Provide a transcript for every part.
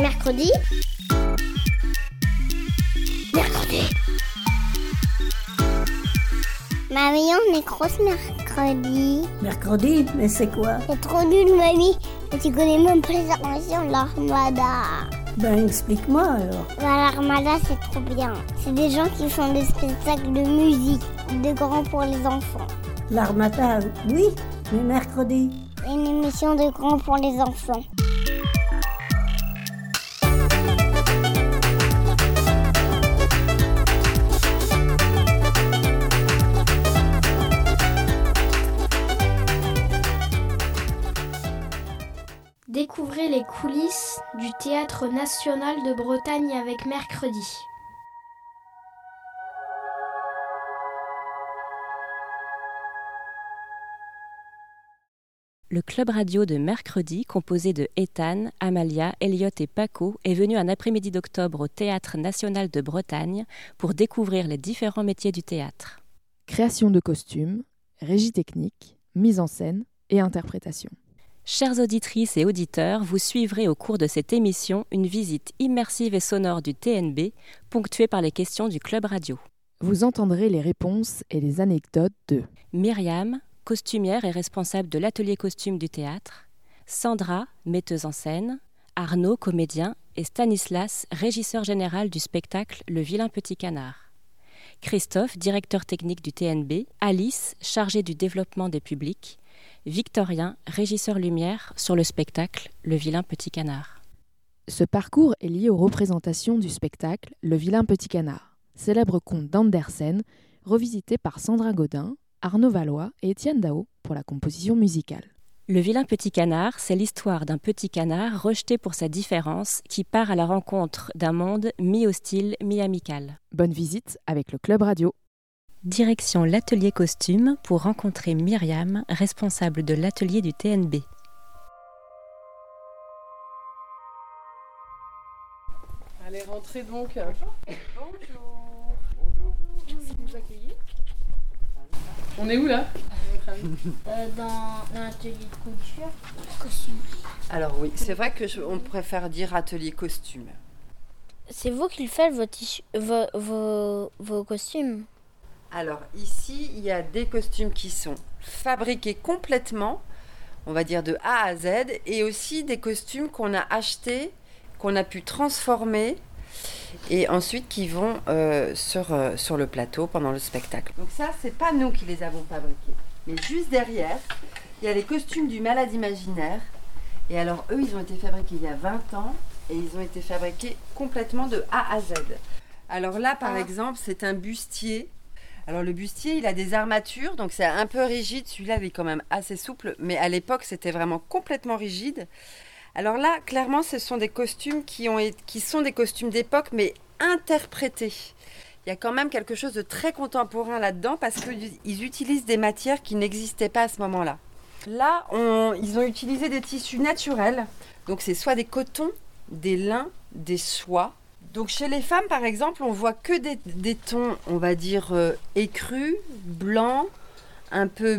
Mercredi. Mamie, on est grosse mercredi. Mercredi? Mais c'est quoi? C'est trop nul, mamie. Et tu connais même pas les inventions de l'Armada. Ben, explique-moi alors. L'Armada, c'est trop bien. C'est des gens qui font des spectacles de musique, de grands pour les enfants. L'Armada, oui, mais mercredi. Une émission de grands pour les enfants. Découvrez les coulisses du Théâtre National de Bretagne avec Mercredi. Le club radio de Mercredi, composé de Ethan, Amalia, Elliot et Paco, est venu un après-midi d'octobre au Théâtre National de Bretagne pour découvrir les différents métiers du théâtre. Création de costumes, régie technique, mise en scène et interprétation. Chères auditrices et auditeurs, vous suivrez au cours de cette émission une visite immersive et sonore du TNB, ponctuée par les questions du club radio. Vous entendrez les réponses et les anecdotes de Myriam, costumière et responsable de l'atelier costume du théâtre, Sandra, metteuse en scène, Arnaud, comédien, et Stanislas, régisseur général du spectacle Le Vilain Petit Canard. Christophe, directeur technique du TNB, Alice, chargée du développement des publics, Victorien, régisseur lumière sur le spectacle Le Vilain Petit Canard. Ce parcours est lié aux représentations du spectacle Le Vilain Petit Canard, célèbre conte d'Andersen, revisité par Sandra Godin, Arnaud Valois et Étienne Dao pour la composition musicale. Le Vilain Petit Canard, c'est l'histoire d'un petit canard rejeté pour sa différence qui part à la rencontre d'un monde mi-hostile, mi-amical. Bonne visite avec le Club Radio. Direction l'atelier costume pour rencontrer Myriam, responsable de l'atelier du TNB. Allez, rentrez donc. Bonjour. Merci de nous accueillir. On est où là? Dans l'atelier de couture. Costume. Alors oui, c'est vrai qu'on préfère dire atelier costume. C'est vous qui faites vos costumes? Alors ici, il y a des costumes qui sont fabriqués complètement, on va dire de A à Z, et aussi des costumes qu'on a achetés, qu'on a pu transformer, et ensuite qui vont sur le plateau pendant le spectacle. Donc ça, c'est pas nous qui les avons fabriqués. Mais juste derrière, il y a les costumes du Malade Imaginaire. Et alors eux, ils ont été fabriqués il y a 20 ans, et ils ont été fabriqués complètement de A à Z. Alors là, par exemple, c'est un bustier. Alors le bustier, il a des armatures, donc c'est un peu rigide. Celui-là, il est quand même assez souple, mais à l'époque, c'était vraiment complètement rigide. Alors là, clairement, ce sont des costumes qui sont des costumes d'époque, mais interprétés. Il y a quand même quelque chose de très contemporain là-dedans, parce qu'ils utilisent des matières qui n'existaient pas à ce moment-là. Là, ils ont utilisé des tissus naturels, donc c'est soit des cotons, des lins, des soies. Donc chez les femmes, par exemple, on voit que des tons, on va dire, écrus, blancs, un peu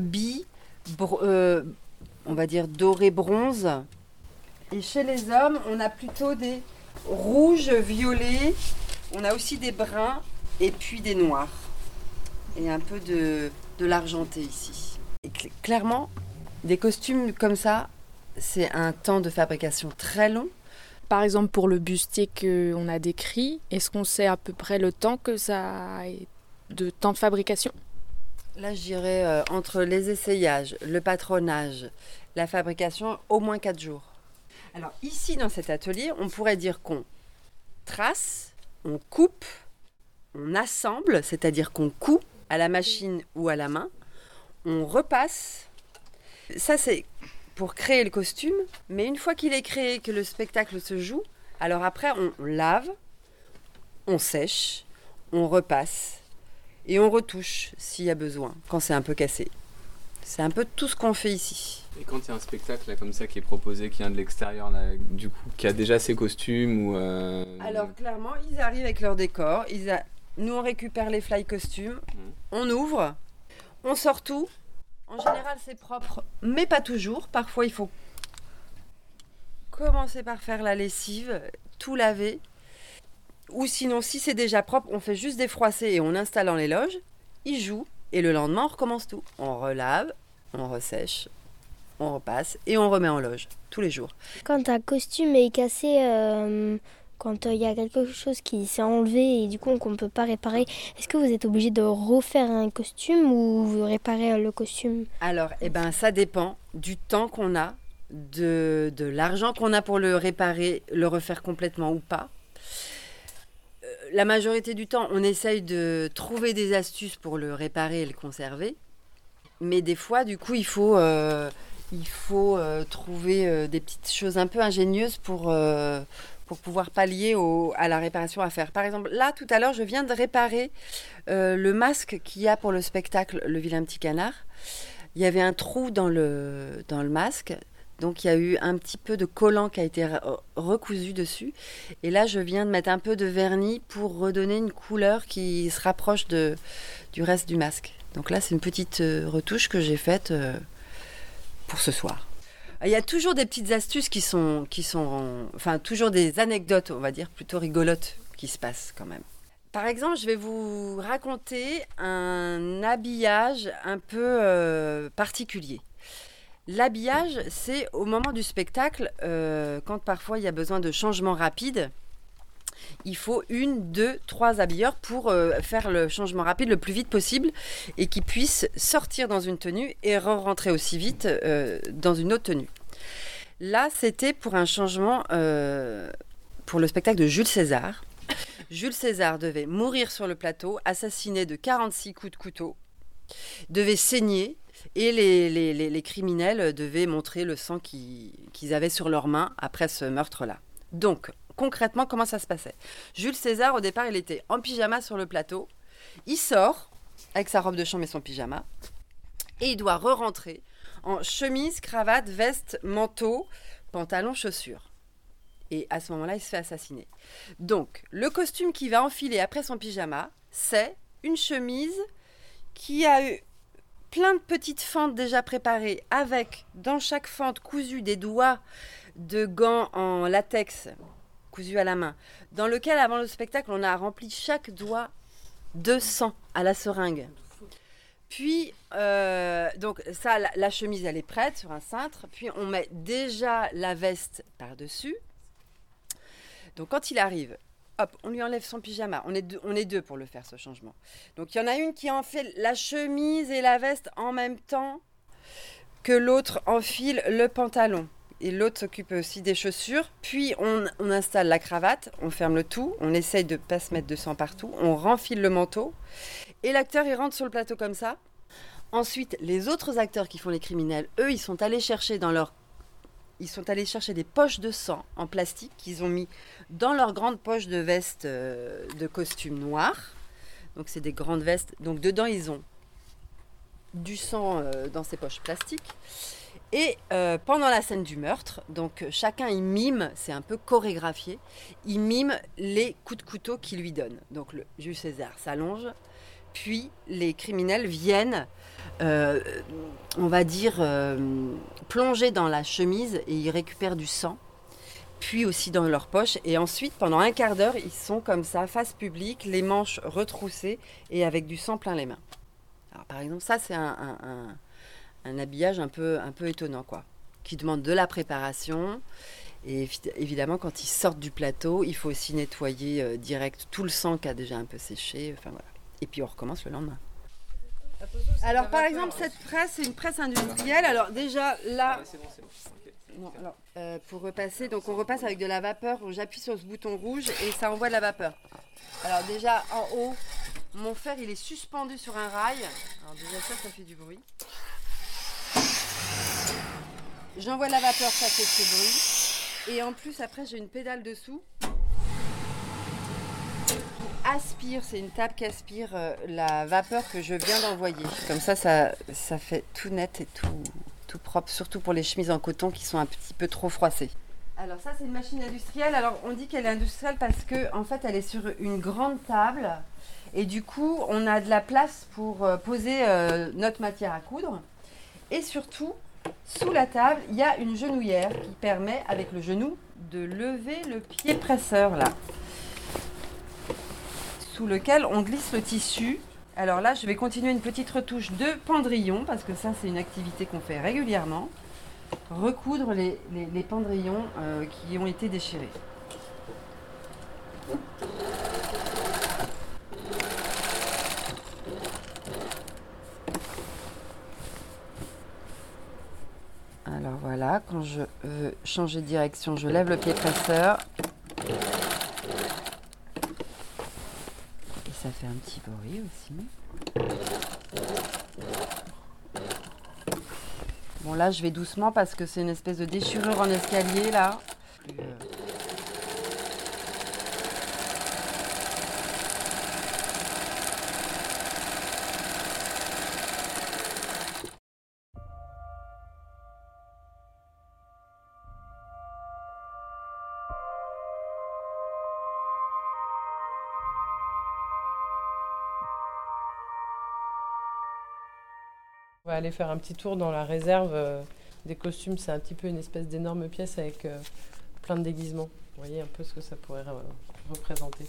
on va dire doré bronze. Et chez les hommes, on a plutôt des rouges, violets, on a aussi des bruns et puis des noirs. Et un peu de l'argenté ici. Et clairement, des costumes comme ça, c'est un temps de fabrication très long. Par exemple, pour le bustier qu'on a décrit, est-ce qu'on sait à peu près le temps que ça a de temps de fabrication? Là, je dirais entre les essayages, le patronage, la fabrication, au moins 4 jours. Alors ici, dans cet atelier, on pourrait dire qu'on trace, on coupe, on assemble, c'est-à-dire qu'on coud à la machine ou à la main, on repasse. Ça, c'est pour créer le costume, mais une fois qu'il est créé, que le spectacle se joue, alors après, on lave, on sèche, on repasse et on retouche s'il y a besoin, quand c'est un peu cassé. C'est un peu tout ce qu'on fait ici. Et quand il y a un spectacle là, comme ça qui est proposé, qui vient de l'extérieur, là, du coup, qui a déjà ses costumes ou Alors clairement, ils arrivent avec leur décor. Nous, on récupère les fly costumes, on ouvre, on sort tout. En général, c'est propre, mais pas toujours. Parfois, il faut commencer par faire la lessive, tout laver. Ou sinon, si c'est déjà propre, on fait juste défroisser et on installe dans les loges. Ils jouent et le lendemain, on recommence tout. On relave, on ressèche, on repasse et on remet en loge tous les jours. Quand un costume est cassé, quand il y a quelque chose qui s'est enlevé et du coup qu'on ne peut pas réparer, est-ce que vous êtes obligé de refaire un costume ou vous réparez le costume? Alors, ça dépend du temps qu'on a, de l'argent qu'on a pour le réparer, le refaire complètement ou pas. La majorité du temps, on essaye de trouver des astuces pour le réparer et le conserver. Mais des fois, du coup, il faut trouver des petites choses un peu ingénieuses pour pouvoir pallier à la réparation à faire. Par exemple, là, tout à l'heure, je viens de réparer le masque qu'il y a pour le spectacle Le Vilain Petit Canard. Il y avait un trou dans le masque. Donc, il y a eu un petit peu de collant qui a été recousu dessus. Et là, je viens de mettre un peu de vernis pour redonner une couleur qui se rapproche du reste du masque. Donc là, c'est une petite retouche que j'ai faite pour ce soir. Il y a toujours des petites astuces qui sont toujours des anecdotes, on va dire, plutôt rigolotes qui se passent quand même. Par exemple, je vais vous raconter un habillage un peu particulier. L'habillage, c'est au moment du spectacle, quand parfois il y a besoin de changements rapides, il faut 1, 2, 3 habilleurs pour faire le changement rapide le plus vite possible et qu'ils puissent sortir dans une tenue et rentrer aussi vite dans une autre tenue. Là, c'était pour un changement pour le spectacle de Jules César. Jules César devait mourir sur le plateau, assassiné de 46 coups de couteau, devait saigner. Et les criminels devaient montrer le sang qu'ils avaient sur leurs mains après ce meurtre-là. Donc, concrètement, comment ça se passait? Jules César, au départ, il était en pyjama sur le plateau. Il sort avec sa robe de chambre et son pyjama. Et il doit re-rentrer en chemise, cravate, veste, manteau, pantalon, chaussures. Et à ce moment-là, il se fait assassiner. Donc, le costume qu'il va enfiler après son pyjama, c'est une chemise qui a eu plein de petites fentes déjà préparées avec, dans chaque fente, cousu des doigts de gants en latex cousus à la main, dans lequel, avant le spectacle, on a rempli chaque doigt de sang à la seringue. Puis, donc ça, la chemise, elle est prête sur un cintre. Puis, on met déjà la veste par-dessus. Donc, quand il arrive, hop, on lui enlève son pyjama. On est deux pour le faire, ce changement. Donc, il y en a une qui enfile la chemise et la veste en même temps que l'autre enfile le pantalon. Et l'autre s'occupe aussi des chaussures. Puis, on installe la cravate, on ferme le tout. On essaye de ne pas se mettre de sang partout. On renfile le manteau. Et l'acteur, il rentre sur le plateau comme ça. Ensuite, les autres acteurs qui font les criminels, eux, ils sont allés chercher des poches de sang en plastique qu'ils ont mis dans leur grande poche de veste de costume noir. Donc, c'est des grandes vestes. Donc, dedans, ils ont du sang dans ces poches plastiques. Et pendant la scène du meurtre, donc chacun, il mime, c'est un peu chorégraphié, il mime les coups de couteau qu'il lui donne. Donc, le Jules César s'allonge, puis les criminels viennent, on va dire, plonger dans la chemise et ils récupèrent du sang, puis aussi dans leur poche. Et ensuite, pendant un quart d'heure, ils sont comme ça, face publique, les manches retroussées et avec du sang plein les mains. Alors, par exemple, ça, c'est un habillage un peu étonnant, quoi, qui demande de la préparation. Et évidemment, quand ils sortent du plateau, il faut aussi nettoyer direct tout le sang qui a déjà un peu séché. Enfin, voilà. Et puis, on recommence le lendemain. Alors, par exemple, cette presse, c'est une presse industrielle. Alors, déjà, là... c'est bon. Okay. Non, alors, pour repasser, donc on repasse avec de la vapeur. J'appuie sur ce bouton rouge et ça envoie de la vapeur. Alors, déjà, en haut, mon fer, il est suspendu sur un rail. Alors, déjà, ça fait du bruit. J'envoie la vapeur, ça fait ce bruit. Et en plus, après, j'ai une pédale dessous. Aspire, c'est une table qui aspire la vapeur que je viens d'envoyer. Comme ça fait tout net et tout propre, surtout pour les chemises en coton qui sont un petit peu trop froissées. Alors ça, c'est une machine industrielle. Alors on dit qu'elle est industrielle parce que en fait, elle est sur une grande table et du coup, on a de la place pour poser notre matière à coudre. Et surtout, sous la table, il y a une genouillère qui permet, avec le genou, de lever le pied presseur là, sous lequel on glisse le tissu. Alors là, je vais continuer une petite retouche de pendrillon, parce que ça, c'est une activité qu'on fait régulièrement. Recoudre les pendrillons qui ont été déchirés. Alors voilà, quand je veux changer de direction, je lève le pied presseur. Et ça fait un petit bruit aussi. Bon là, je vais doucement parce que c'est une espèce de déchirure en escalier là. On va aller faire un petit tour dans la réserve des costumes. C'est un petit peu une espèce d'énorme pièce avec plein de déguisements. Vous voyez un peu ce que ça pourrait représenter.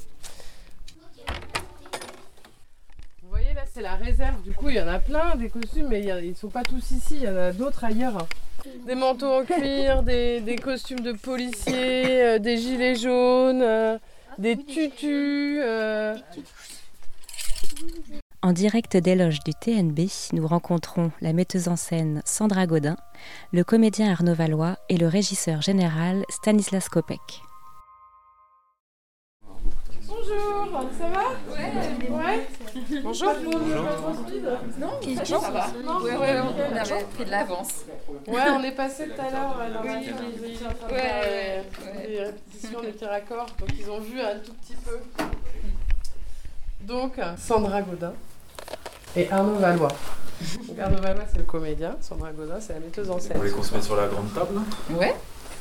Vous voyez là, c'est la réserve. Du coup, il y en a plein des costumes, mais ils ne sont pas tous ici. Il y en a d'autres ailleurs. Des manteaux en cuir, des costumes de policiers, des gilets jaunes, des tutus. En direct des loges du TNB, nous rencontrons la metteuse en scène Sandra Gaudin, le comédien Arnaud Valois et le régisseur général Stanislas Kopek. Bonjour, ça va? Ouais. Bonjour. Non, ça va. Ouais, on avait pris de l'avance. Ouais, on est passé tout à l'heure dans la des répétitions, des petits raccords, donc ils ont vu un tout petit peu. Donc, Sandra Gaudin et Arnaud Valois. Donc, Arnaud Valois, c'est le comédien, Sandra Gaudin, c'est la metteuse en scène. Vous voulez qu'on se mette sur la grande table? Ouais.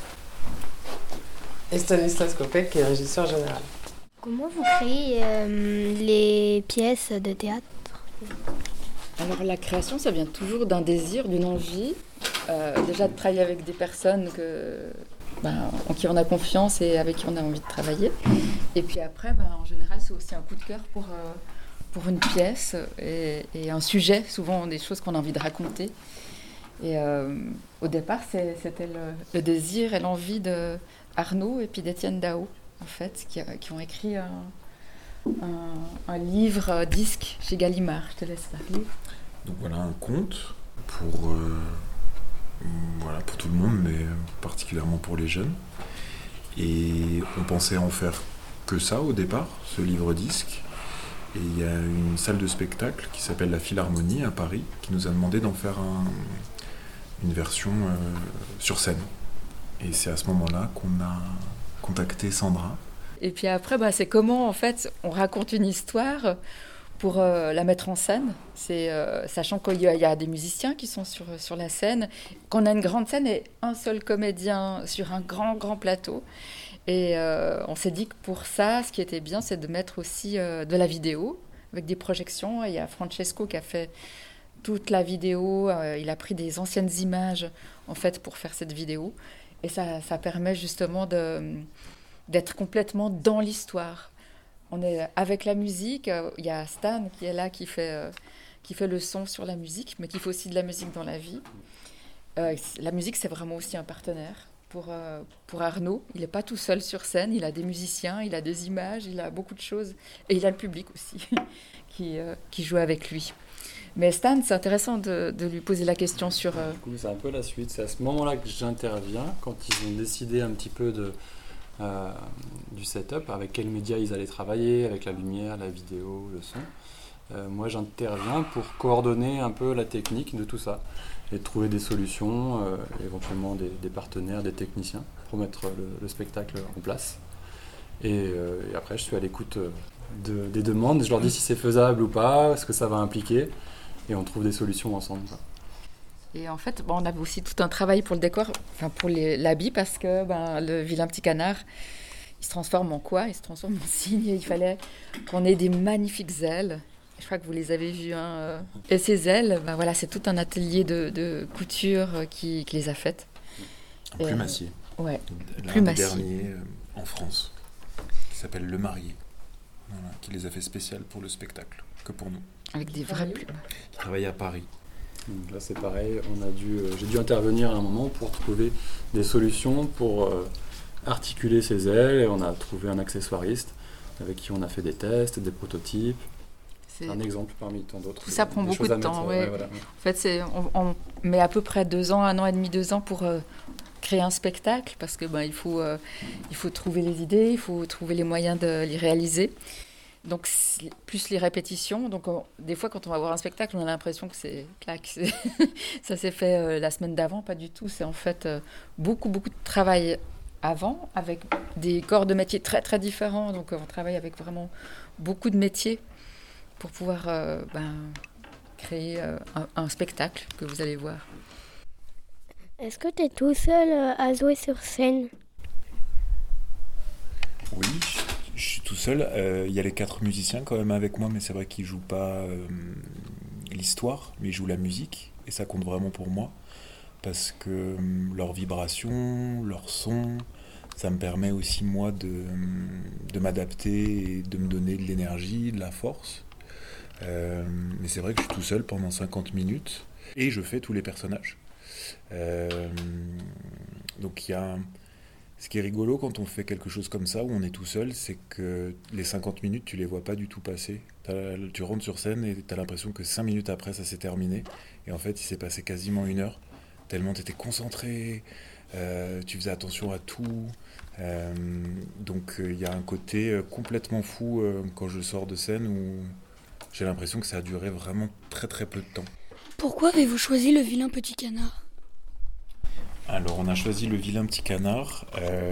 Et Stanislas Kopek, qui est régisseur général. Comment vous créez les pièces de théâtre? Alors la création, ça vient toujours d'un désir, d'une envie, déjà de travailler avec des personnes en qui on a confiance et avec qui on a envie de travailler. Et puis après, en général, c'est aussi un coup de cœur pour une pièce et un sujet, souvent des choses qu'on a envie de raconter. Et au départ, c'était le désir et l'envie de Arnaud et puis d'Étienne Dao, en fait, qui ont écrit un livre disque chez Gallimard. Je te laisse parler. Donc voilà, un conte pour tout le monde, mais particulièrement pour les jeunes. Et on pensait en faire que ça au départ, ce livre disque. Et il y a une salle de spectacle qui s'appelle la Philharmonie à Paris, qui nous a demandé d'en faire une version sur scène. Et c'est à ce moment-là qu'on a contacté Sandra. Et puis après, c'est comment en fait on raconte une histoire pour la mettre en scène, sachant qu'il y a des musiciens qui sont sur la scène, qu'on a une grande scène et un seul comédien sur un grand plateau. Et on s'est dit que pour ça, ce qui était bien, c'est de mettre aussi de la vidéo avec des projections. Et il y a Francesco qui a fait toute la vidéo, il a pris des anciennes images en fait pour faire cette vidéo. Et ça permet justement d'être complètement dans l'histoire. On est avec la musique, il y a Stan qui est là, qui fait le son sur la musique, mais qui fait aussi de la musique dans la vie. La musique, c'est vraiment aussi un partenaire pour Arnaud. Il n'est pas tout seul sur scène, il a des musiciens, il a des images, il a beaucoup de choses. Et il a le public aussi qui joue avec lui. Mais Stan, c'est intéressant de lui poser la question sur... Du coup, c'est un peu la suite. C'est à ce moment-là que j'interviens, quand ils ont décidé un petit peu du setup, avec quels médias ils allaient travailler, avec la lumière, la vidéo, le son. Moi, j'interviens pour coordonner un peu la technique de tout ça et trouver des solutions, éventuellement des partenaires, des techniciens, pour mettre le spectacle en place. Et après, je suis à l'écoute des demandes. Je leur dis si c'est faisable ou pas, ce que ça va impliquer, et on trouve des solutions ensemble. Et en fait, on avait aussi tout un travail pour le décor, pour l'habit, parce que le vilain petit canard, il se transforme en quoi? Il se transforme en cygne, et il fallait qu'on ait des magnifiques ailes. Je crois que vous les avez vus. Et ces ailes, voilà, c'est tout un atelier de couture qui les a faites. Plumassier. Ouais. L'un des derniers en France, qui s'appelle Le Marié, qui les a fait spéciales pour le spectacle, que pour nous. Avec des vraies plumes. Qui travaille à Paris. Donc là c'est pareil, j'ai dû intervenir à un moment pour trouver des solutions pour articuler ces ailes, et on a trouvé un accessoiriste avec qui on a fait des tests, des prototypes. C'est un exemple parmi tant d'autres. Tout ça prend beaucoup de temps. Ouais. Voilà. En fait, on met à peu près 2 ans, 1 an et demi, 2 ans pour créer un spectacle, parce que il faut trouver les idées, il faut trouver les moyens de les réaliser. Donc, plus les répétitions. Donc, des fois, quand on va voir un spectacle, on a l'impression que c'est clac. Ça s'est fait la semaine d'avant, pas du tout. C'est en fait beaucoup de travail avant, avec des corps de métiers très, très différents. Donc, on travaille avec vraiment beaucoup de métiers pour pouvoir créer un spectacle que vous allez voir. Est-ce que tu es tout seul à jouer sur scène ? Oui, je suis tout seul. Il y a les 4 musiciens quand même avec moi, mais c'est vrai qu'ils ne jouent pas l'histoire, mais ils jouent la musique. Et ça compte vraiment pour moi, parce que leur vibration, leur son, ça me permet aussi moi de m'adapter et de me donner de l'énergie, de la force. Mais c'est vrai que je suis tout seul pendant 50 minutes et je fais tous les personnages. Donc ce qui est rigolo quand on fait quelque chose comme ça, où on est tout seul, c'est que les 50 minutes, tu les vois pas du tout passer. Tu rentres sur scène et tu as l'impression que 5 minutes après, ça s'est terminé. Et en fait, il s'est passé quasiment 1 heure, tellement tu étais concentré, tu faisais attention à tout. Donc il y a un côté complètement fou quand je sors de scène où j'ai l'impression que ça a duré vraiment très très peu de temps. Pourquoi avez-vous choisi Le Vilain Petit Canard ? Alors on a choisi Le Vilain Petit Canard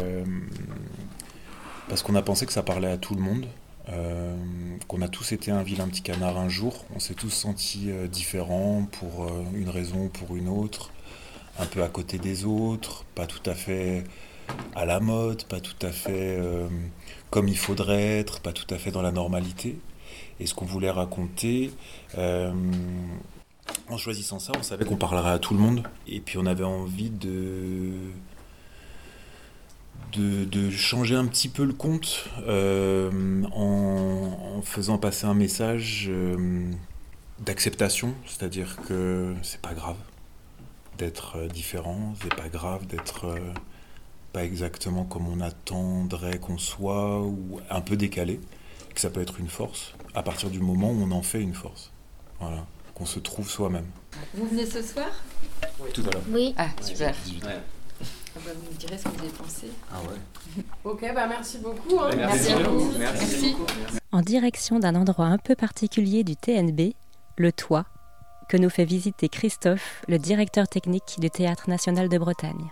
parce qu'on a pensé que ça parlait à tout le monde, qu'on a tous été un vilain petit canard un jour. On s'est tous sentis différents pour une raison ou pour une autre, un peu à côté des autres, pas tout à fait à la mode, pas tout à fait comme il faudrait être, pas tout à fait dans la normalité. Et ce qu'on voulait raconter, en choisissant ça, on savait qu'on parlerait à tout le monde. Et puis on avait envie de changer un petit peu le compte en faisant passer un message d'acceptation. C'est-à-dire que c'est pas grave d'être différent, c'est pas grave d'être pas exactement comme on attendrait qu'on soit, ou un peu décalé, que ça peut être une force à partir du moment où on en fait une force. Voilà, qu'on se trouve soi-même. Vous venez ce soir ? Oui. Tout à l'heure. Oui. Ah, super. Ouais. Vous me direz ce que vous avez pensé. Ah ouais. Ok, merci beaucoup. Merci à vous. Merci. En direction d'un endroit un peu particulier du TNB, le toit, que nous fait visiter Christophe, le directeur technique du Théâtre National de Bretagne.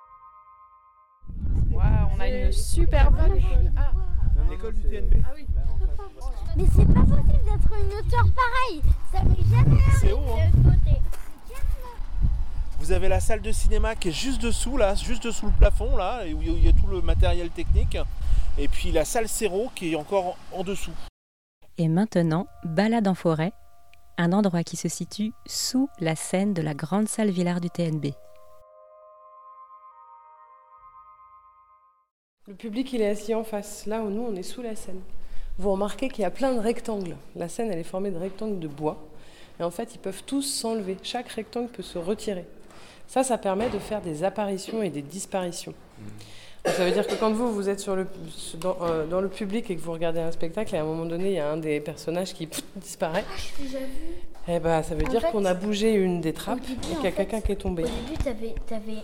Wow, on a une super vue. L'école du TNB. Ah oui. Mais c'est pas possible d'être une hauteur pareille. Ça m'est jamais arrivé. C'est haut, hein. Vous avez la salle de cinéma qui est juste dessous, là, juste dessous le plafond, là, où il y a tout le matériel technique. Et puis la salle Céro qui est encore en dessous. Et maintenant, balade en forêt, un endroit qui se situe sous la scène de la grande salle Villard du TNB. Le public, il est assis en face, là où nous, on est sous la scène. Vous remarquez qu'il y a plein de rectangles. La scène, elle est formée de rectangles de bois. Et en fait, ils peuvent tous s'enlever. Chaque rectangle peut se retirer. Ça permet de faire des apparitions et des disparitions. Donc, ça veut dire que quand vous êtes dans le public et que vous regardez un spectacle, et à un moment donné, il y a un des personnages qui disparaît. Ah, je l'ai déjà vu. Eh ben, ça veut dire qu'on a bougé une des trappes et qu'il y a quelqu'un qui est tombé. Au début,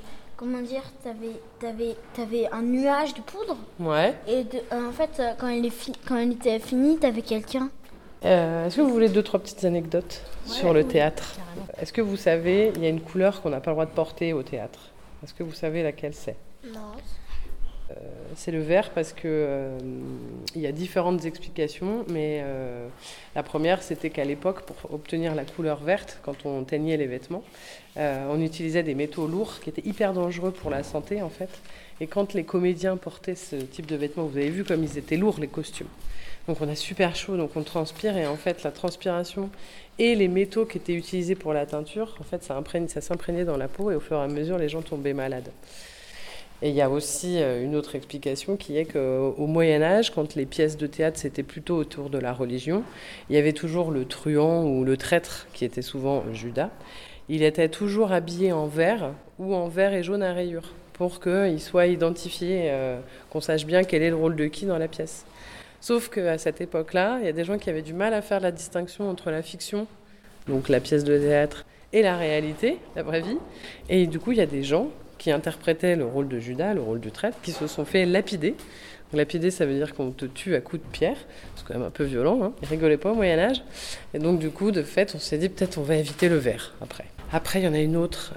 t'avais un nuage de poudre. Ouais. Et en fait, quand elle était finie, t'avais quelqu'un. Est-ce que vous voulez 2-3 petites anecdotes sur le théâtre ? Carrément. Est-ce que vous savez, il y a une couleur qu'on n'a pas le droit de porter au théâtre. Est-ce que vous savez laquelle c'est ? Non. C'est le vert parce que il y a différentes explications, mais la première c'était qu'à l'époque, pour obtenir la couleur verte, quand on teignait les vêtements, on utilisait des métaux lourds qui étaient hyper dangereux pour la santé en fait. Et quand les comédiens portaient ce type de vêtements, vous avez vu comme ils étaient lourds les costumes. Donc on a super chaud, donc on transpire et en fait la transpiration et les métaux qui étaient utilisés pour la teinture, en fait ça s'imprégnait dans la peau et au fur et à mesure les gens tombaient malades. Et il y a aussi une autre explication qui est qu'au Moyen-Âge, quand les pièces de théâtre c'était plutôt autour de la religion, il y avait toujours le truand ou le traître qui était souvent Judas. Il était toujours habillé en vert ou en vert et jaune à rayures pour qu'il soit identifié, qu'on sache bien quel est le rôle de qui dans la pièce. Sauf qu'à cette époque-là, il y a des gens qui avaient du mal à faire la distinction entre la fiction, donc la pièce de théâtre, et la réalité, la vraie vie. Et du coup, il y a des gens qui interprétaient le rôle de Judas, le rôle du traître, qui se sont fait lapider. Donc, lapider, ça veut dire qu'on te tue à coups de pierre. C'est quand même un peu violent, hein. Ils rigolaient pas au Moyen-Âge. Et donc, du coup, de fait, on s'est dit peut-être on va éviter le verre après. Après, il y en a une autre.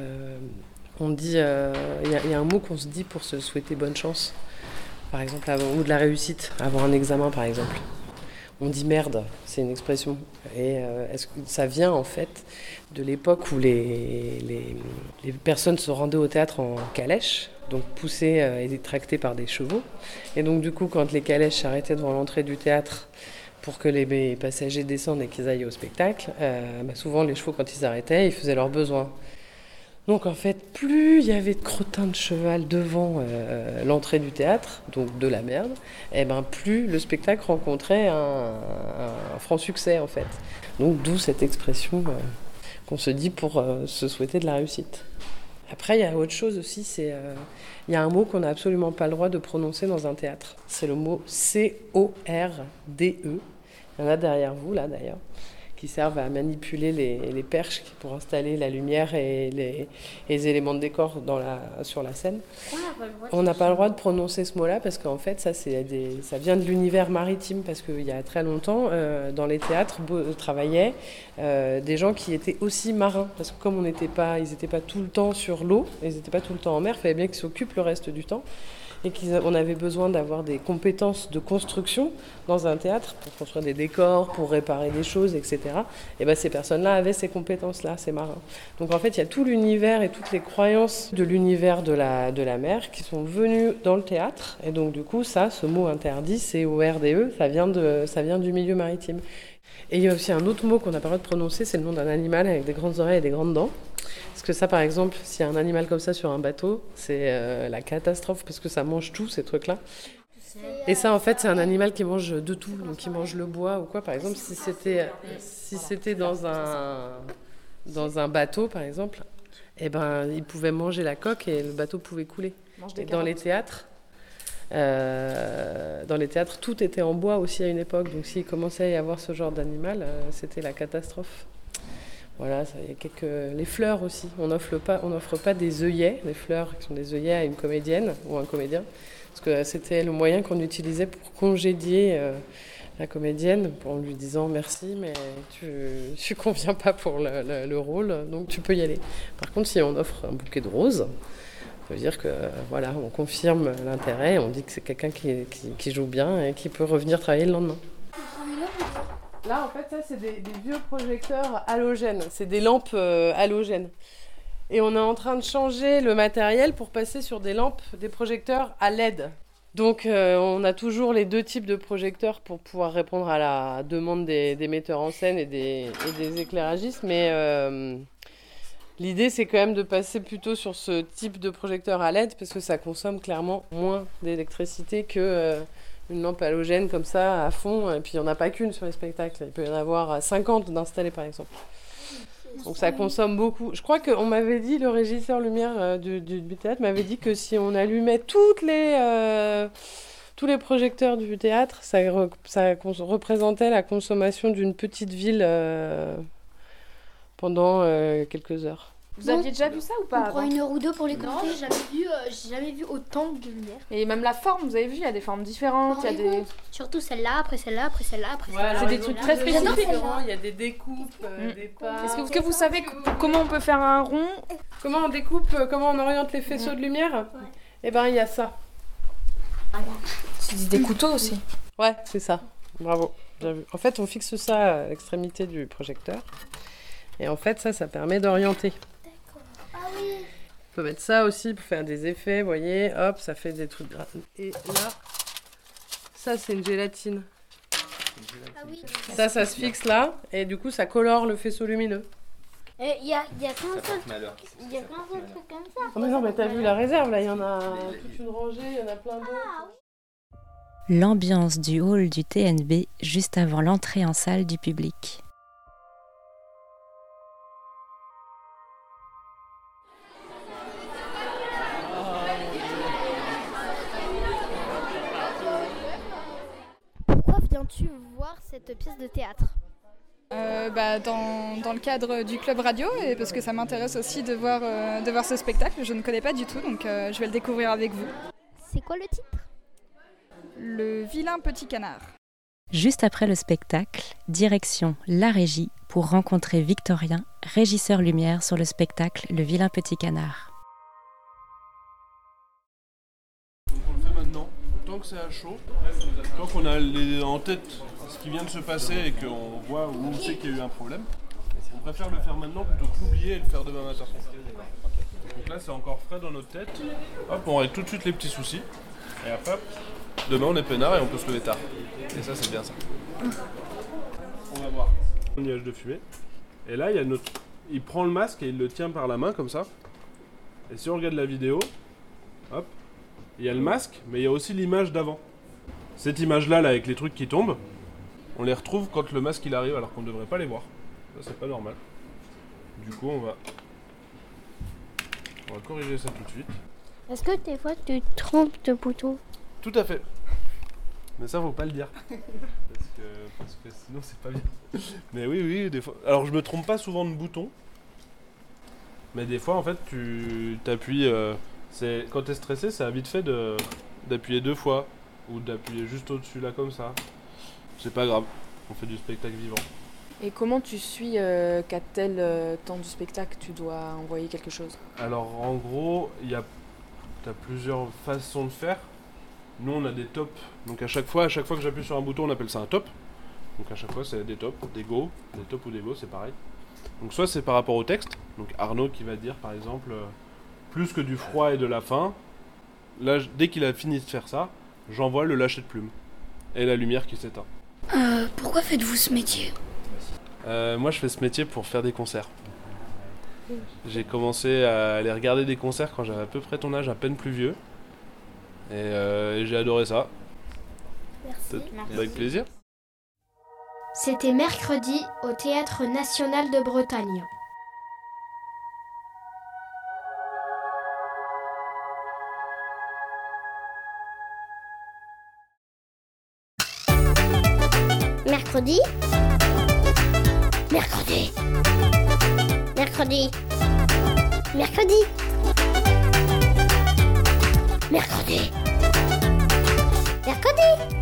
On dit, il y a un mot qu'on se dit pour se souhaiter bonne chance. Par exemple, ou de la réussite, avant un examen par exemple. On dit merde, c'est une expression. Et ça vient en fait de l'époque où les personnes se rendaient au théâtre en calèche, donc poussées et tractées par des chevaux. Et donc du coup, quand les calèches s'arrêtaient devant l'entrée du théâtre pour que les passagers descendent et qu'ils aillent au spectacle, souvent les chevaux quand ils arrêtaient, ils faisaient leurs besoins. Donc en fait, plus il y avait de crottins de cheval devant l'entrée du théâtre, donc de la merde, plus le spectacle rencontrait un franc succès en fait. Donc d'où cette expression qu'on se dit pour se souhaiter de la réussite. Après, il y a autre chose aussi, il y a un mot qu'on n'a absolument pas le droit de prononcer dans un théâtre. C'est le mot C-O-R-D-E. Il y en a derrière vous là d'ailleurs, qui servent à manipuler les perches pour installer la lumière et les éléments de décor sur la scène. On n'a pas le droit de prononcer ce mot-là parce qu'en fait, ça vient de l'univers maritime parce qu'il y a très longtemps, dans les théâtres, travaillaient des gens qui étaient aussi marins. Parce que comme ils n'étaient pas tout le temps sur l'eau, ils n'étaient pas tout le temps en mer, il fallait bien qu'ils s'occupent le reste du temps. Et qu'on avait besoin d'avoir des compétences de construction dans un théâtre pour construire des décors, pour réparer des choses, etc. Et ces personnes-là avaient ces compétences-là, ces marins. Donc en fait, il y a tout l'univers et toutes les croyances de l'univers de la mer qui sont venues dans le théâtre. Et donc du coup, ce mot interdit, C-O-R-D-E, ça vient du milieu maritime. Et il y a aussi un autre mot qu'on n'a pas le droit de prononcer, c'est le nom d'un animal avec des grandes oreilles et des grandes dents. Parce que ça, par exemple, s'il y a un animal comme ça sur un bateau, c'est la catastrophe parce que ça mange tout, ces trucs-là. Et ça, en fait, c'est un animal qui mange de tout, donc qui mange le bois ou quoi. Par exemple, si c'était dans un bateau, par exemple, il pouvait manger la coque et le bateau pouvait couler. Et dans les théâtres, tout était en bois aussi à une époque. Donc s'il commençait à y avoir ce genre d'animal, c'était la catastrophe. Voilà, les fleurs aussi. On n'offre pas des œillets, les fleurs qui sont des œillets à une comédienne ou un comédien, parce que c'était le moyen qu'on utilisait pour congédier la comédienne, en lui disant merci, mais tu conviens pas pour le rôle, donc tu peux y aller. Par contre, si on offre un bouquet de roses, ça veut dire que voilà, on confirme l'intérêt, on dit que c'est quelqu'un qui joue bien et qui peut revenir travailler le lendemain. Là, en fait, ça, c'est des vieux projecteurs halogènes. C'est des lampes halogènes. Et on est en train de changer le matériel pour passer sur des projecteurs à LED. Donc, on a toujours les deux types de projecteurs pour pouvoir répondre à la demande des metteurs en scène et des éclairagistes. Mais l'idée, c'est quand même de passer plutôt sur ce type de projecteur à LED parce que ça consomme clairement moins d'électricité que... une lampe halogène comme ça à fond, et puis il n'y en a pas qu'une sur les spectacles, il peut y en avoir 50 d'installés par exemple. Donc ça consomme beaucoup. Je crois qu'on m'avait dit, le régisseur lumière du théâtre m'avait dit que si on allumait tous les projecteurs du théâtre, ça représentait la consommation d'une petite ville pendant quelques heures. Vous aviez déjà vu ça ou pas? On prend 1 heure ou 2 pour les compter. J'ai jamais vu autant de lumière. Et même la forme, vous avez vu, il y a des formes différentes. Il y a des... Surtout celle-là, après celle-là, après celle-là, après celle-là. C'est des trucs très spécifiques. Il y a des découpes, des pas. Est-ce que vous savez comment on peut faire un rond? Comment on découpe, comment on oriente les faisceaux de lumière? Eh ben, il y a ça. C'est des couteaux aussi. Ouais, c'est ça. Bravo, bien vu. En fait, on fixe ça à l'extrémité du projecteur. Et en fait, ça permet d'orienter. On peut mettre ça aussi pour faire des effets, vous voyez, hop, ça fait des trucs. Et là, ça c'est une gélatine. Ça se fixe là, et du coup, ça colore le faisceau lumineux. Il y a qu'un seul truc comme ça. Oh mais non, mais t'as vu la réserve, là, il y en a toute une rangée, il y en a plein d'autres. L'ambiance du hall du TNB juste avant l'entrée en salle du public. Pourquoi viens-tu voir cette pièce de théâtre ? Dans le cadre du club radio, et parce que ça m'intéresse aussi de voir ce spectacle. Je ne connais pas du tout, donc je vais le découvrir avec vous. C'est quoi le titre ? Le vilain petit canard. Juste après le spectacle, direction la régie pour rencontrer Victorien, régisseur lumière sur le spectacle Le vilain petit canard. Donc on le fait maintenant, tant que c'est à chaud, tant qu'on a en tête ce qui vient de se passer et qu'on voit où on sait qu'il y a eu un problème, on préfère le faire maintenant plutôt que l'oublier et le faire demain matin. Donc là c'est encore frais dans notre tête, hop, on règle tout de suite les petits soucis, et après hop, demain on est peinard et on peut se lever tard. Et ça c'est bien ça. On va voir. Un nuage de fumée. Et là il prend le masque et il le tient par la main comme ça. Et si on regarde la vidéo, hop, il y a le masque, mais il y a aussi l'image d'avant. Cette image-là, avec les trucs qui tombent, on les retrouve quand le masque il arrive, alors qu'on ne devrait pas les voir. Ça, c'est pas normal. Du coup, on va corriger ça tout de suite. Est-ce que des fois tu trompes de bouton ? Tout à fait. Mais ça, faut pas le dire. Parce que sinon, c'est pas bien. Mais oui, des fois. Alors, je me trompe pas souvent de bouton. Mais des fois, en fait, tu t'appuies. Quand t'es stressé, c'est vite fait d'appuyer 2 fois. Ou d'appuyer juste au-dessus là comme ça. C'est pas grave, on fait du spectacle vivant. Et comment tu suis qu'à tel temps du spectacle tu dois envoyer quelque chose ? Alors en gros, t'as plusieurs façons de faire. Nous on a des tops, donc à chaque fois que j'appuie sur un bouton on appelle ça un top. Donc à chaque fois c'est des tops, des go, des tops ou des go, c'est pareil. Donc soit c'est par rapport au texte, donc Arnaud qui va dire par exemple plus que du froid et de la faim. Là dès qu'il a fini de faire ça, j'envoie le lâcher de plume et la lumière qui s'éteint. Pourquoi faites-vous ce métier ? Moi je fais ce métier pour faire des concerts. J'ai commencé à aller regarder des concerts quand j'avais à peu près ton âge, à peine plus vieux. Et j'ai adoré ça. Merci. Avec plaisir. C'était mercredi au Théâtre National de Bretagne. Mercredi. Mercredi. Mercredi. Mercredi. Mercredi. Mercredi.